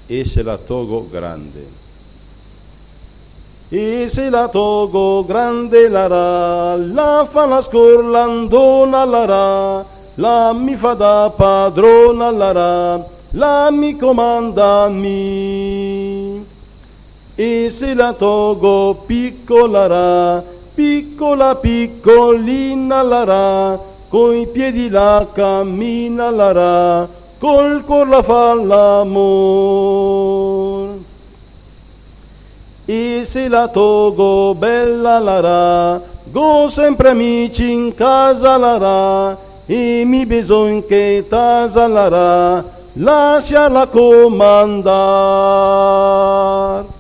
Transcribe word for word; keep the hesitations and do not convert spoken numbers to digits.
e se la togo grande. E se la togo grande lara, la fa la scorlandona lara, la mi fa da padrona lara, la mi comanda a me. E se la togo piccola ra, piccola piccolina lara, coi piedi la cammina lara, col cor la fa l'amor. E se la togo bella lara, go sempre amici in casa lara, e mi bisogna che tasa lara, lasciarla comandar.